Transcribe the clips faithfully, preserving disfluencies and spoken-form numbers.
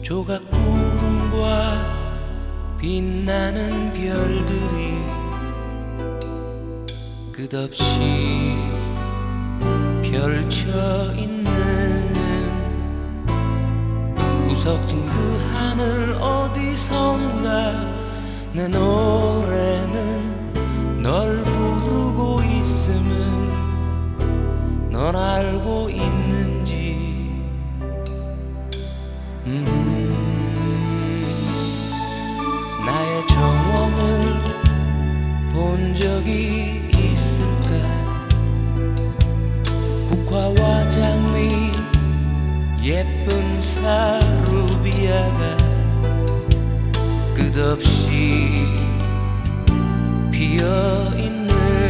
조각 구름과 빛나는 별들이 끝없이 펼쳐있는 구석진 그 하늘 어디선가 내 노래는 널 부르고 있음을 넌 알고 있는지. 음, 나의 정원을 본 적이 있을까? 국화와 장미 예쁜 사루비아가 끝없이 피어있는,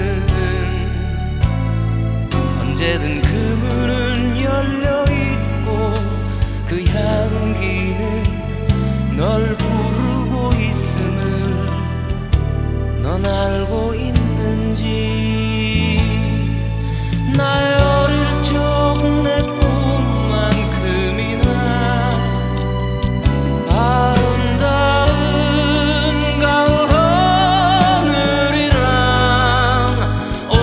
언제든 그 문은 열려있고 그 향기는 널 부르고 있음을 넌 알고 있는지. 나의 어릴 적 내 꿈만큼이나 아름다운 가을 하늘이란, 오,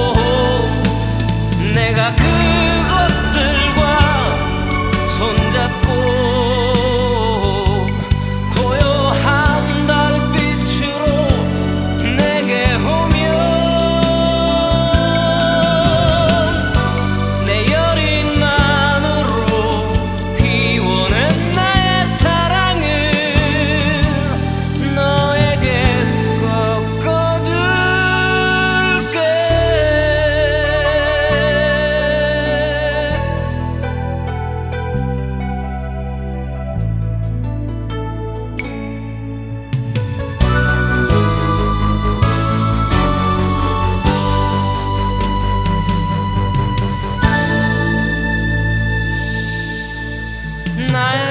내가 그것들과 손잡고 고요한 달빛으로 내게 오면 내 여린 마음으로 피워낸 나의 사랑을 너에게 꺾어줄게. 나의